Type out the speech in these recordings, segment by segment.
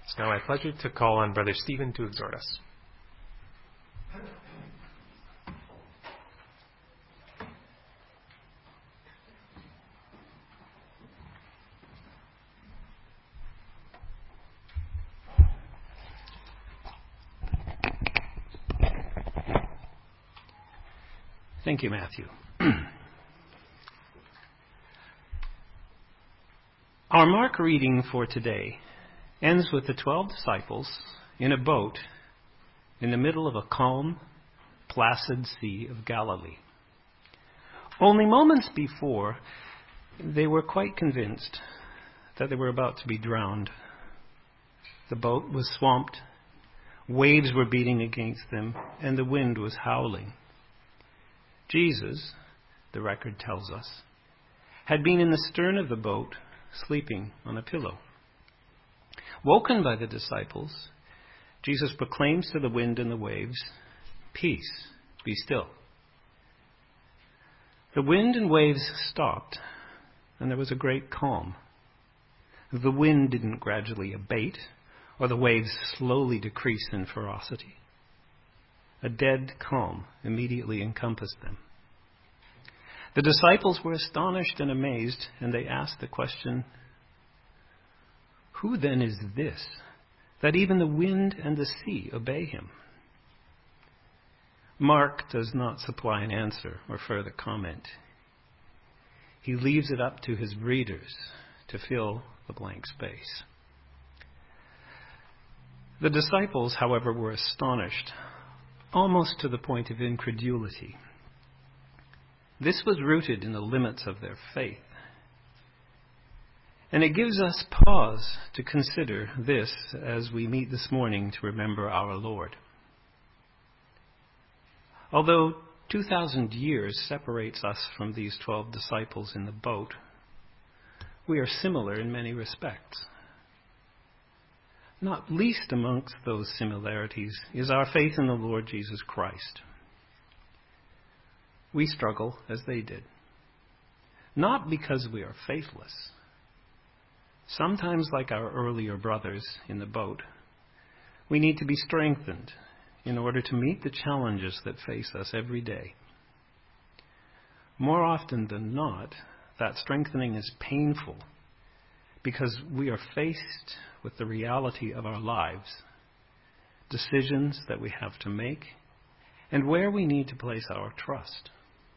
It's now my pleasure to call on Brother Stephen to exhort us. Thank you, Matthew. Our Mark reading for today ends with the 12 disciples in a boat in the middle of a calm, placid Sea of Galilee. Only moments before, they were quite convinced that they were about to be drowned. The boat was swamped, waves were beating against them, and the wind was howling. Jesus, the record tells us, had been in the stern of the boat, sleeping on a pillow. Woken by the disciples, Jesus proclaims to the wind and the waves, "Peace, be still." The wind and waves stopped, and there was a great calm. The wind didn't gradually abate, or the waves slowly decrease in ferocity. A dead calm immediately encompassed them. The disciples were astonished and amazed, and they asked the question, "Who then is this, that even the wind and the sea obey him?" Mark does not supply an answer or further comment. He leaves it up to his readers to fill the blank space. The disciples, however, were astonished, almost to the point of incredulity. This was rooted in the limits of their faith. And it gives us pause to consider this as we meet this morning to remember our Lord. Although 2,000 years separates us from these 12 disciples in the boat, we are similar in many respects. Not least amongst those similarities is our faith in the Lord Jesus Christ. We struggle as they did. Not because we are faithless. Sometimes, like our earlier brothers in the boat, we need to be strengthened in order to meet the challenges that face us every day. More often than not, that strengthening is painful because we are faced with the reality of our lives, decisions that we have to make, and where we need to place our trust.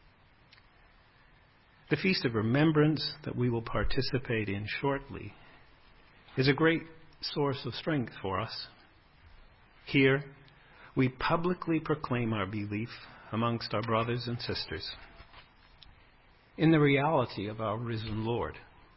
The Feast of Remembrance that we will participate in shortly is a great source of strength for us. Here, we publicly proclaim our belief amongst our brothers and sisters in the reality of our risen Lord.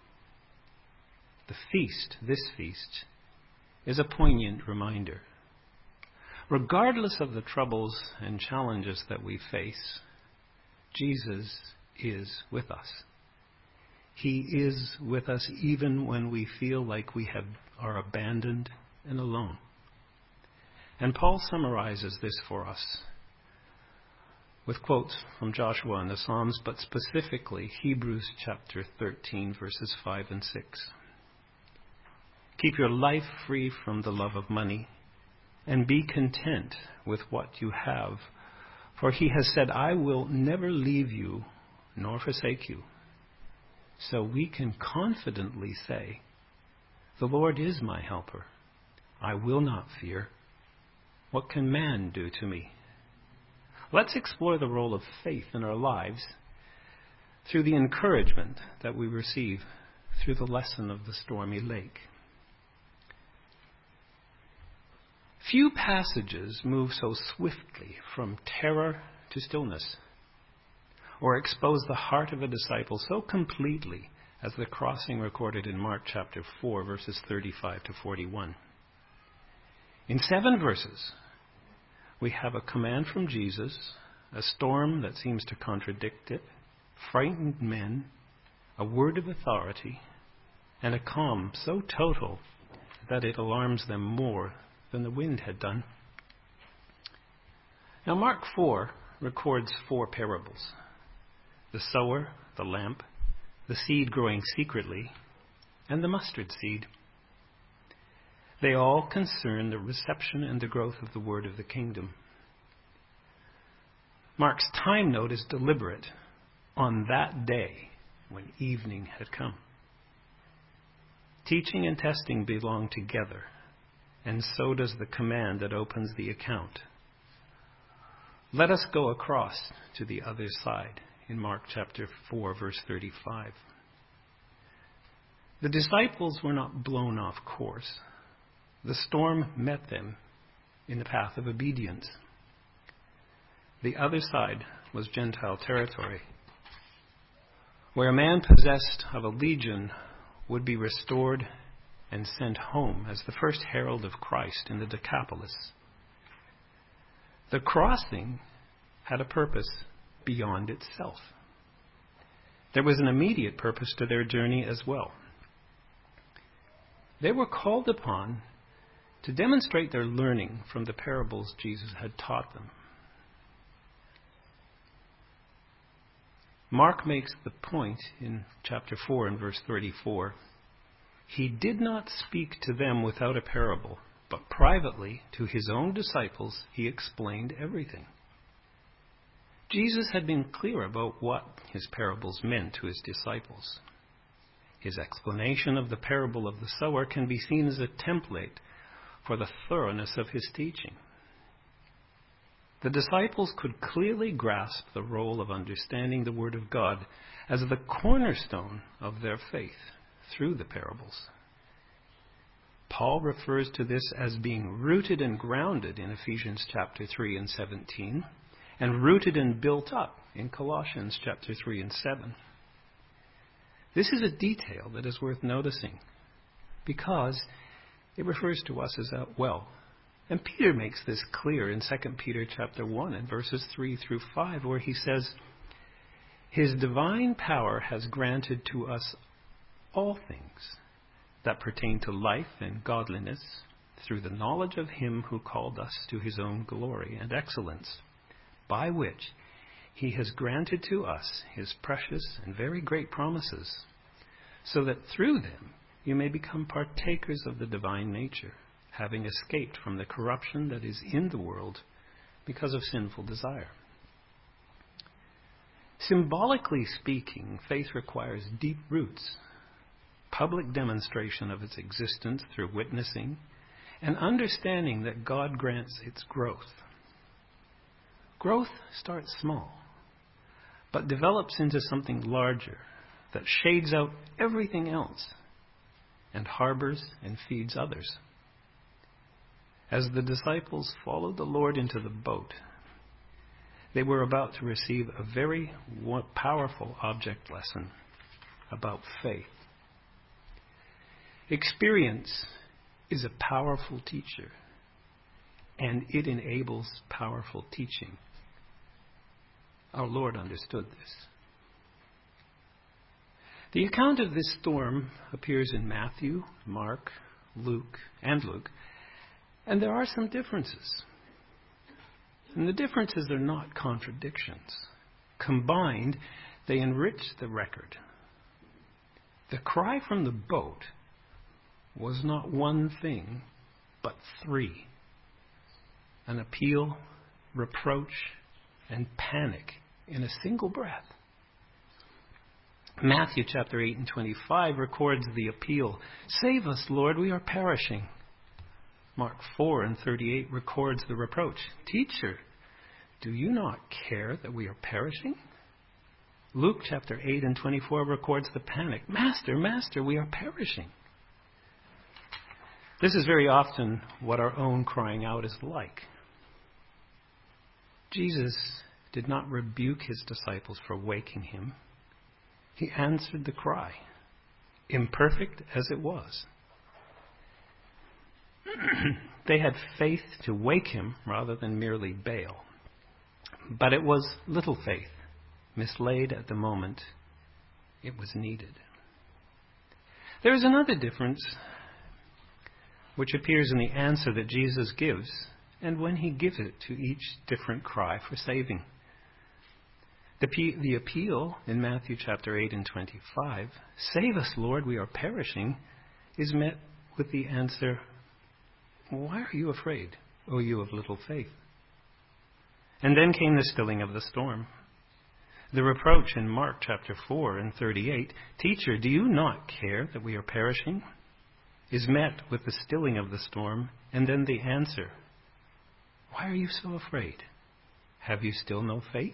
This feast, is a poignant reminder. Regardless of the troubles and challenges that we face, Jesus is with us. He is with us even when we feel like we are abandoned and alone. And Paul summarizes this for us with quotes from Joshua and the Psalms, but specifically Hebrews chapter 13, verses 5 and 6. Keep your life free from the love of money, and be content with what you have. For he has said, I will never leave you nor forsake you. So we can confidently say, the Lord is my helper. I will not fear. What can man do to me? Let's explore the role of faith in our lives through the encouragement that we receive through the lesson of the stormy lake. Few passages move so swiftly from terror to stillness, or expose the heart of a disciple so completely as the crossing recorded in Mark chapter 4, verses 35 to 41. In 7 verses, we have a command from Jesus, a storm that seems to contradict it, frightened men, a word of authority, and a calm so total that it alarms them more than the wind had done. Now, Mark 4 records 4 parables: the sower, the lamp, the seed growing secretly, and the mustard seed. They all concern the reception and the growth of the word of the kingdom. Mark's time note is deliberate. On that day, when evening had come. Teaching and testing belong together, and so does the command that opens the account. Let us go across to the other side in Mark chapter 4, verse 35. The disciples were not blown off course. The storm met them in the path of obedience. The other side was Gentile territory, where a man possessed of a legion would be restored and sent home as the first herald of Christ in the Decapolis. The crossing had a purpose beyond itself. There was an immediate purpose to their journey as well. They were called upon to demonstrate their learning from the parables Jesus had taught them. Mark makes the point in chapter 4 and verse 34. He did not speak to them without a parable, but privately to his own disciples he explained everything. Jesus had been clear about what his parables meant to his disciples. His explanation of the parable of the sower can be seen as a template for the thoroughness of his teaching. The disciples could clearly grasp the role of understanding the Word of God as the cornerstone of their faith through the parables. Paul refers to this as being rooted and grounded in Ephesians chapter 3 and 17, and rooted and built up in Colossians chapter 3 and 7. This is a detail that is worth noticing because it refers to us as well. And Peter makes this clear in 2 Peter chapter 1 and verses 3 through 5, where he says, His divine power has granted to us all things that pertain to life and godliness through the knowledge of him who called us to his own glory and excellence, by which he has granted to us his precious and very great promises, so that through them you may become partakers of the divine nature, having escaped from the corruption that is in the world because of sinful desire. Symbolically speaking, faith requires deep roots, public demonstration of its existence through witnessing, and understanding that God grants its growth. Growth starts small, but develops into something larger that shades out everything else and harbors and feeds others. As the disciples followed the Lord into the boat, they were about to receive a very powerful object lesson about faith. Experience is a powerful teacher, and it enables powerful teaching. Our Lord understood this. The account of this storm appears in Matthew, Mark, Luke, and there are some differences. And the differences are not contradictions. Combined, they enrich the record. The cry from the boat was not one thing, but three. An appeal, reproach, and panic in a single breath. Matthew chapter 8 and 25 records the appeal, "Save us, Lord, we are perishing." Mark 4 and 38 records the reproach, "Teacher, do you not care that we are perishing?" Luke chapter 8 and 24 records the panic, "Master, Master, we are perishing." This is very often what our own crying out is like. Jesus did not rebuke his disciples for waking him. He answered the cry, imperfect as it was. They had faith to wake him rather than merely bail. But it was little faith, mislaid at the moment it was needed. There is another difference which appears in the answer that Jesus gives and when he gives it to each different cry for saving. The appeal in Matthew chapter 8 and 25, "Save us, Lord, we are perishing," is met with the answer, Why are you afraid, O you of little faith? And then came the stilling of the storm. The reproach in Mark chapter 4 and 38, Teacher, do you not care that we are perishing? Is met with the stilling of the storm, and then the answer, why are you so afraid? Have you still no faith?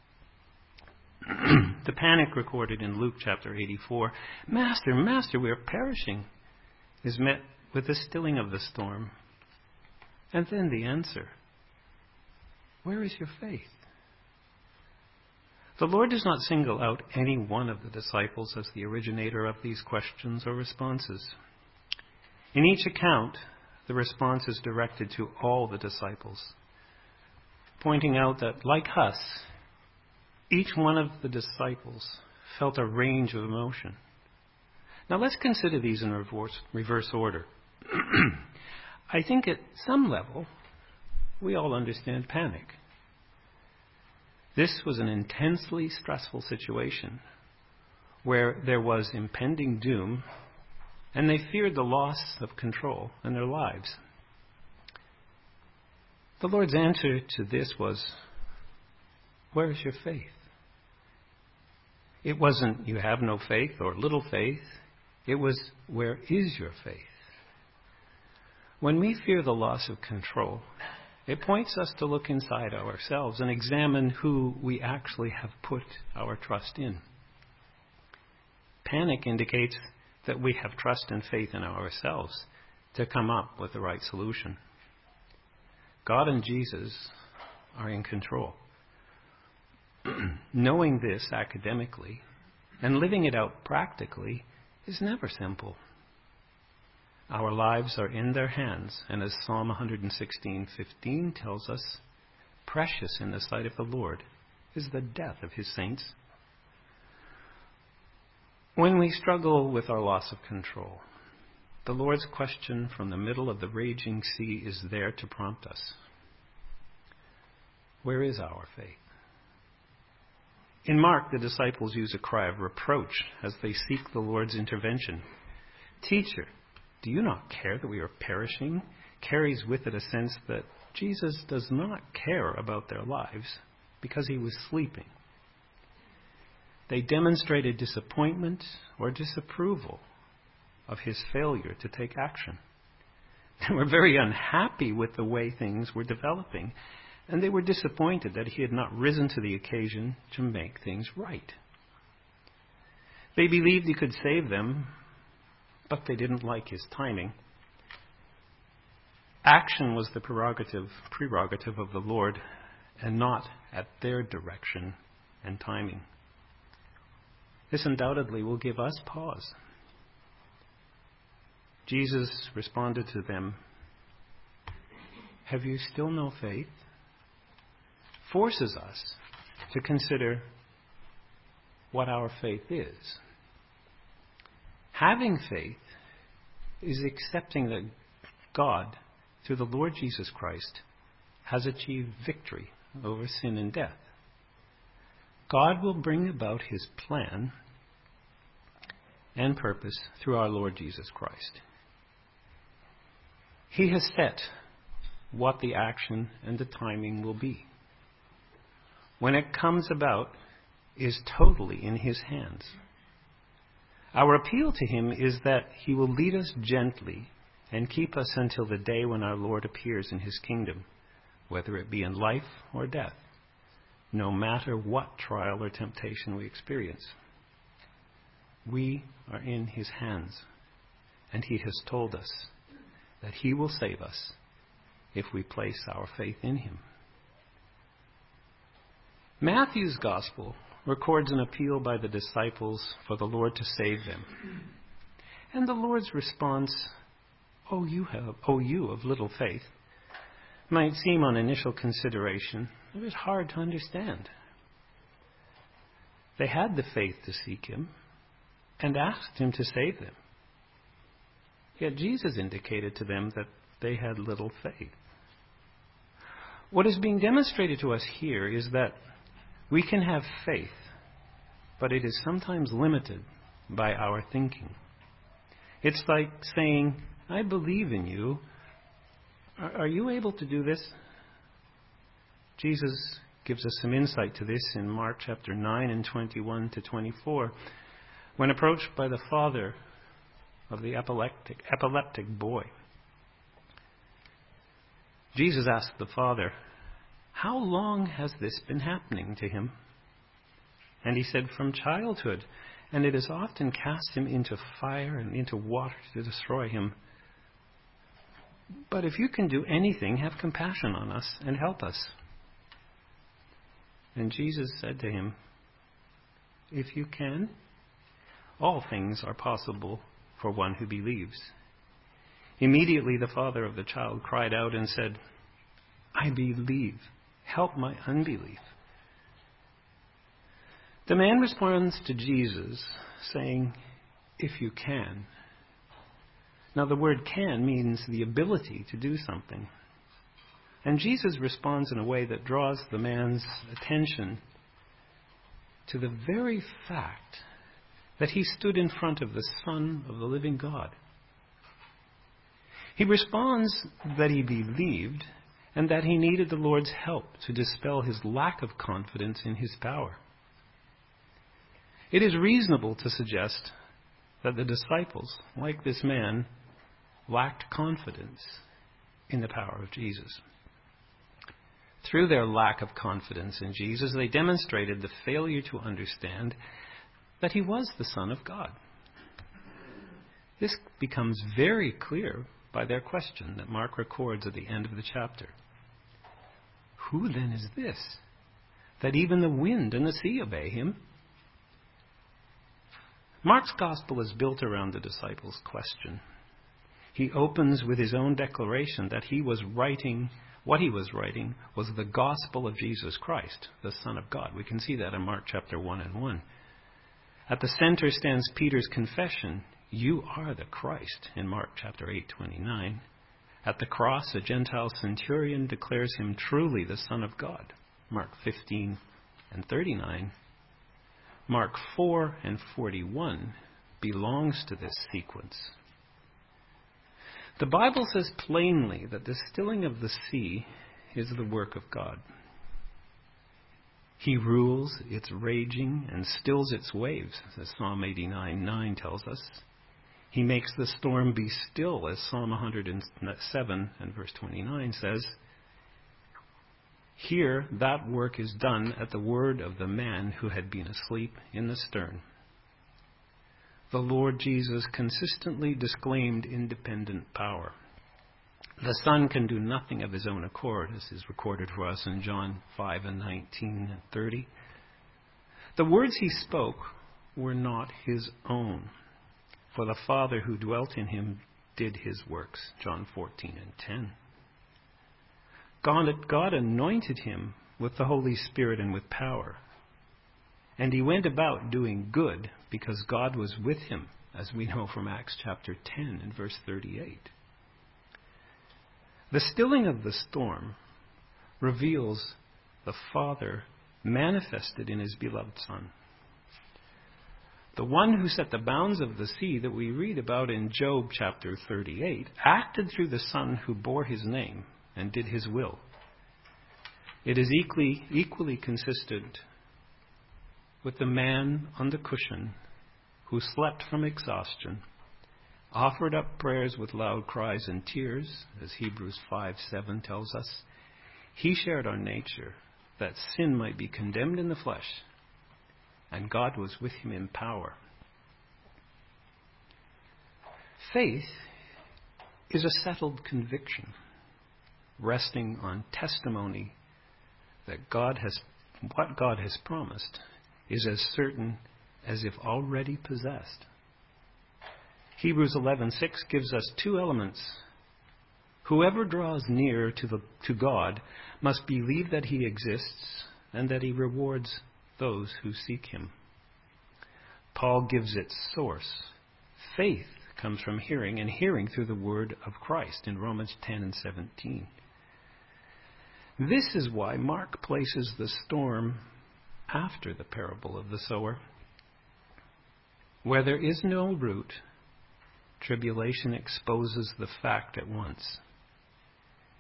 The panic recorded in Luke chapter 84, Master, Master, we are perishing, is met with the stilling of the storm. And then the answer, where is your faith? The Lord does not single out any one of the disciples as the originator of these questions or responses. In each account, the response is directed to all the disciples, pointing out that, like us, each one of the disciples felt a range of emotion. Now let's consider these in reverse order. I think at some level, we all understand panic. This was an intensely stressful situation where there was impending doom, and they feared the loss of control in their lives. The Lord's answer to this was, where is your faith? It wasn't, you have no faith or little faith. It was, where is your faith? When we fear the loss of control, it points us to look inside ourselves and examine who we actually have put our trust in. Panic indicates that we have trust and faith in ourselves to come up with the right solution. God and Jesus are in control. Knowing this academically and living it out practically is never simple. Our lives are in their hands, and as Psalm 116:15 tells us, precious in the sight of the Lord is the death of his saints. When we struggle with our loss of control, the Lord's question from the middle of the raging sea is there to prompt us. Where is our faith? In Mark, the disciples use a cry of reproach as they seek the Lord's intervention. Teacher, do you not care that we are perishing? Carries with it a sense that Jesus does not care about their lives because he was sleeping. They demonstrated disappointment or disapproval of his failure to take action. They were very unhappy with the way things were developing, and they were disappointed that he had not risen to the occasion to make things right. They believed he could save them, but they didn't like his timing. Action was the prerogative of the Lord, and not at their direction and timing. This undoubtedly will give us pause. Jesus responded to them, have you still no faith? Forces us to consider what our faith is. Having faith is accepting that God, through the Lord Jesus Christ, has achieved victory over sin and death. God will bring about his plan and purpose through our Lord Jesus Christ. He has set what the action and the timing will be. When it comes about, is totally in his hands. Our appeal to him is that he will lead us gently and keep us until the day when our Lord appears in his kingdom, whether it be in life or death, no matter what trial or temptation we experience. We are in his hands, and he has told us that he will save us if we place our faith in him. Matthew's gospel records an appeal by the disciples for the Lord to save them. And the Lord's response, O you of little faith, might seem on initial consideration a bit hard to understand. They had the faith to seek him and asked him to save them. Yet Jesus indicated to them that they had little faith. What is being demonstrated to us here is that we can have faith, but it is sometimes limited by our thinking. It's like saying, I believe in you, Are you able to do this? Jesus gives us some insight to this in Mark chapter 9 and 21 to 24. When approached by the father of the epileptic boy, Jesus asked the father, "How long has this been happening to him?" And he said, "From childhood, and it has often cast him into fire and into water to destroy him. But if you can do anything, have compassion on us and help us." And Jesus said to him, "If you can, all things are possible for one who believes." Immediately the father of the child cried out and said, "I believe. Help my unbelief." The man responds to Jesus saying, "If you can." Now the word "can" means the ability to do something. And Jesus responds in a way that draws the man's attention to the very fact that he stood in front of the Son of the living God. He responds that he believed and that he needed the Lord's help to dispel his lack of confidence in his power. It is reasonable to suggest that the disciples, like this man, lacked confidence in the power of Jesus. Through their lack of confidence in Jesus, they demonstrated the failure to understand that he was the Son of God. This becomes very clear by their question that Mark records at the end of the chapter. "Who then is this, that even the wind and the sea obey him?" Mark's gospel is built around the disciples' question. He opens with his own declaration that what he was writing was the gospel of Jesus Christ, the Son of God. We can see that in Mark chapter 1 and 1. At the center stands Peter's confession, "You are the Christ," in Mark chapter 8:29. At the cross, a Gentile centurion declares him truly the Son of God, Mark 15 and 39. Mark 4 and 41 belongs to this sequence. The Bible says plainly that the stilling of the sea is the work of God. He rules its raging and stills its waves, as Psalm 89:9 tells us. He makes the storm be still, as Psalm 107 and verse 29 says. Here, that work is done at the word of the man who had been asleep in the stern. The Lord Jesus consistently disclaimed independent power. The Son can do nothing of his own accord, as is recorded for us in John 5 and 19 and 30. The words he spoke were not his own, for the Father who dwelt in him did his works, John 14 and 10. God anointed him with the Holy Spirit and with power. And he went about doing good because God was with him, as we know from Acts chapter 10 and verse 38. The stilling of the storm reveals the Father manifested in his beloved Son. The one who set the bounds of the sea that we read about in Job chapter 38 acted through the Son who bore his name and did his will. It is equally consistent with the man on the cushion who slept from exhaustion, offered up prayers with loud cries and tears, as Hebrews 5:7 tells us. He shared our nature, that sin might be condemned in the flesh, and God was with him in power. Faith is a settled conviction, resting on testimony that what God has promised is as certain as if already possessed. Hebrews 11:6 gives us two elements. Whoever draws near to God must believe that he exists and that he rewards those who seek him. Paul gives its source. Faith comes from hearing, and hearing through the word of Christ in Romans 10 and 17. This is why Mark places the storm after the parable of the sower. Where there is no root, tribulation exposes the fact at once.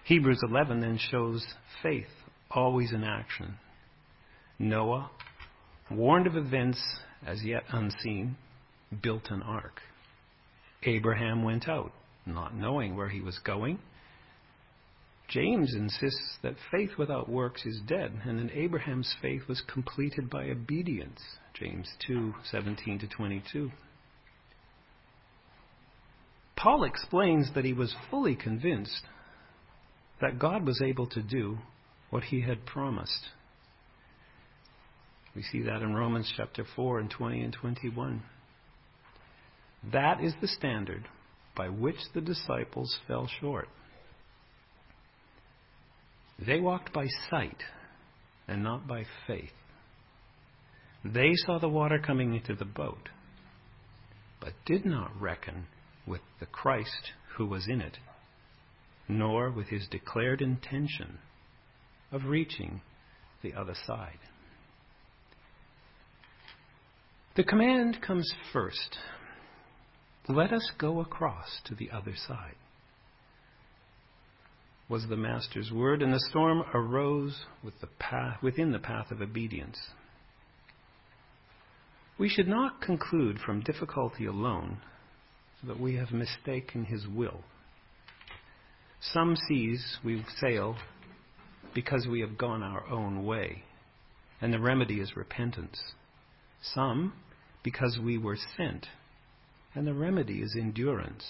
Hebrews 11 then shows faith always in action. Noah, warned of events as yet unseen, built an ark. Abraham went out, not knowing where he was going. James insists that faith without works is dead, and then Abraham's faith was completed by obedience. James 2:17-22. Paul explains that he was fully convinced that God was able to do what he had promised. We see that in Romans chapter 4 and 20 and 21. That is the standard by which the disciples fell short. They walked by sight and not by faith. They saw the water coming into the boat, but did not reckon with the Christ who was in it, nor with his declared intention of reaching the other side. The command comes first. Let us go across to the other side, was the Master's word, and the storm arose within the path of obedience. We should not conclude from difficulty alone that we have mistaken his will. Some seas we sail because we have gone our own way, and the remedy is repentance. Some because we were sent, and the remedy is endurance.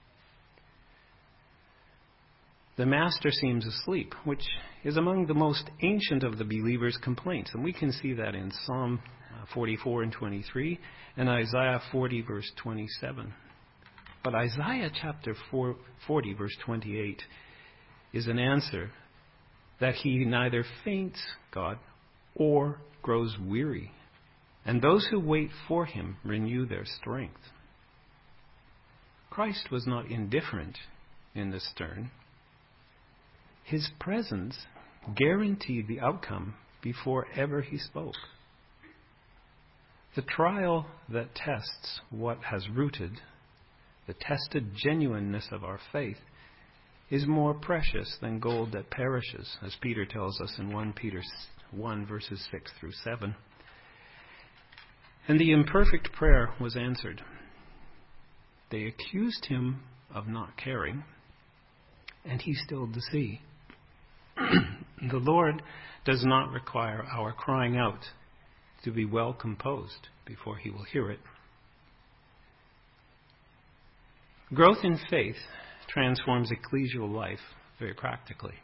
The Master seems asleep, which is among the most ancient of the believer's complaints. And we can see that in Psalm 44 and 23 and Isaiah 40 verse 27. But Isaiah chapter 40 verse 28 is an answer that he neither faints, God, or grows weary. And those who wait for him renew their strength. Christ was not indifferent in the stern. His presence guaranteed the outcome before ever he spoke. The trial that tests what has rooted, the tested genuineness of our faith, is more precious than gold that perishes, as Peter tells us in 1 Peter 1 verses 6 through 7. And the imperfect prayer was answered. They accused him of not caring, and he stilled the sea. The Lord does not require our crying out to be well composed before he will hear it. Growth in faith transforms ecclesial life very practically.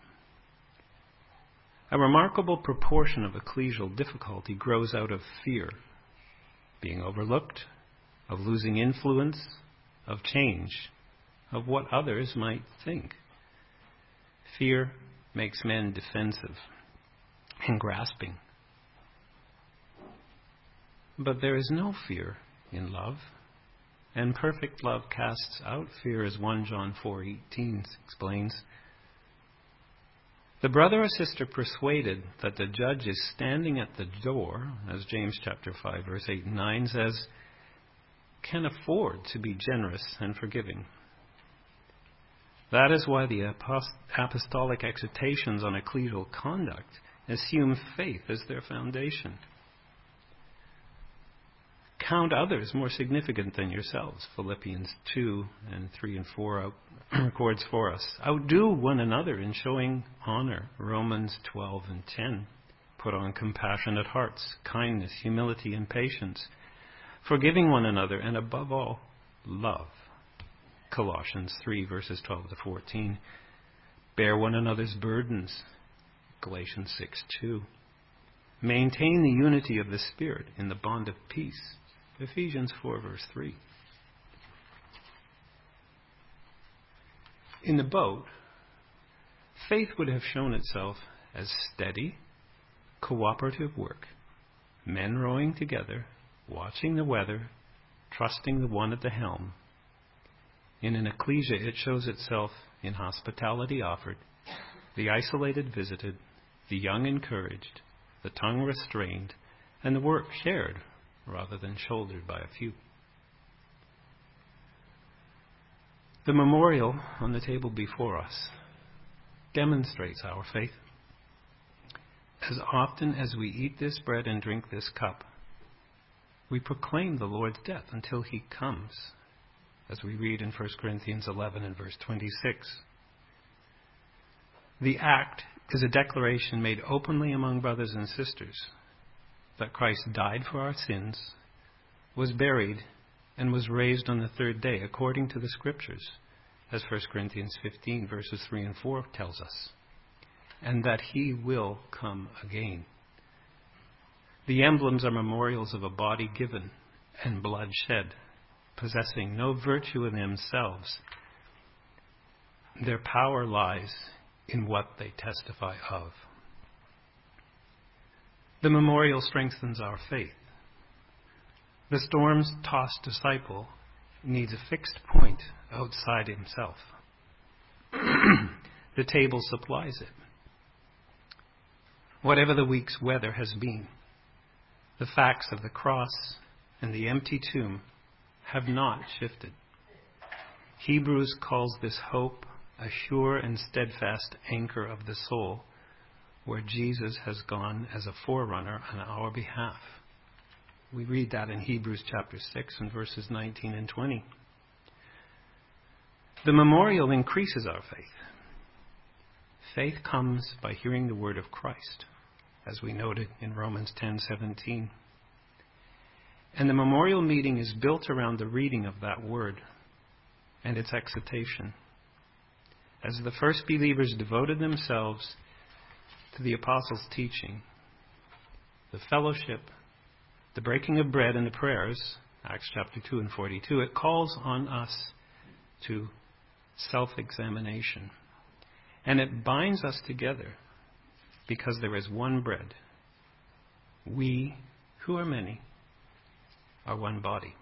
A remarkable proportion of ecclesial difficulty grows out of fear, being overlooked, of losing influence, of change, of what others might think. Fear makes men defensive and grasping. But there is no fear in love, and perfect love casts out fear, as 1 John 4:18 explains. The brother or sister persuaded that the judge is standing at the door, as James chapter 5 verse 8 and 9 says, can afford to be generous and forgiving. That is why the apostolic exhortations on ecclesial conduct assume faith as their foundation. Count others more significant than yourselves, Philippians 2 and 3 and 4 records for us. Outdo one another in showing honor, Romans 12 and 10. Put on compassionate hearts, kindness, humility, and patience, forgiving one another, and above all, love. Colossians 3 verses 12 to 14. Bear one another's burdens, Galatians 6:2. Maintain the unity of the Spirit in the bond of peace, Ephesians 4 verse 3. In the boat, faith would have shown itself as steady, cooperative work. Men rowing together, watching the weather, trusting the one at the helm. In an ecclesia, it shows itself in hospitality offered, the isolated visited, the young encouraged, the tongue restrained, and the work shared rather than shouldered by a few. The memorial on the table before us demonstrates our faith. As often as we eat this bread and drink this cup, we proclaim the Lord's death until he comes, as we read in 1 Corinthians 11 and verse 26. The act is a declaration made openly among brothers and sisters that Christ died for our sins, was buried, and was raised on the third day according to the Scriptures, as 1 Corinthians 15 verses 3 and 4 tells us, and that he will come again. The emblems are memorials of a body given and blood shed, possessing no virtue in themselves. Their power lies in what they testify of. The memorial strengthens our faith. The storm's tossed disciple needs a fixed point outside himself. The table supplies it. Whatever the week's weather has been, the facts of the cross and the empty tomb have not shifted. Hebrews calls this hope a sure and steadfast anchor of the soul, where Jesus has gone as a forerunner on our behalf. We read that in Hebrews chapter 6 and verses 19 and 20. The memorial increases our faith. Faith comes by hearing the word of Christ, as we noted in Romans 10:17. And the memorial meeting is built around the reading of that word and its excitation. As the first believers devoted themselves to the apostles' teaching, the fellowship, the breaking of bread and the prayers, Acts chapter 2 and 42, it calls on us to self-examination. And it binds us together because there is one bread. We, who are many, are one body.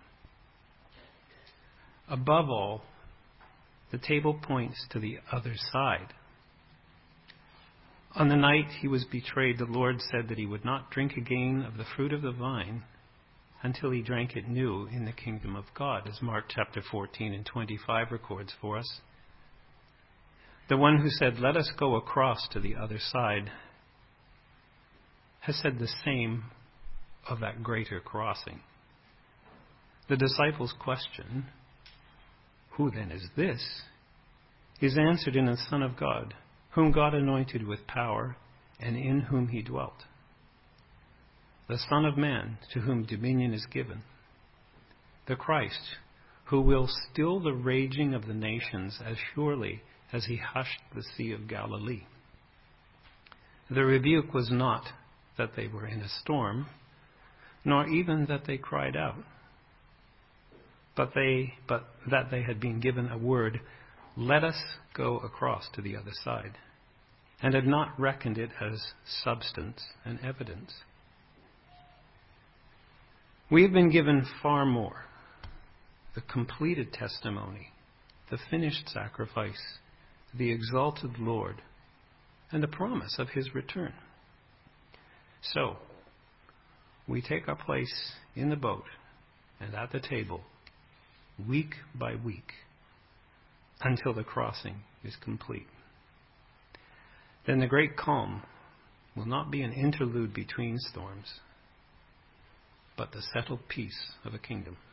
Above all, the table points to the other side. On the night he was betrayed, the Lord said that he would not drink again of the fruit of the vine until he drank it new in the kingdom of God, as Mark chapter 14 and 25 records for us. The one who said, "Let us go across to the other side," has said the same of that greater crossing. The disciples' question, "Who then is this?" is answered in the Son of God, whom God anointed with power and in whom he dwelt. The Son of Man, to whom dominion is given. The Christ, who will still the raging of the nations as surely as he hushed the Sea of Galilee. The rebuke was not that they were in a storm, nor even that they cried out, but that they had been given a word, "Let us go across to the other side," and had not reckoned it as substance and evidence. We have been given far more: the completed testimony, the finished sacrifice, the exalted Lord, and the promise of his return. So, we take our place in the boat and at the table, week by week, until the crossing is complete. Then the great calm will not be an interlude between storms, but the settled peace of a kingdom.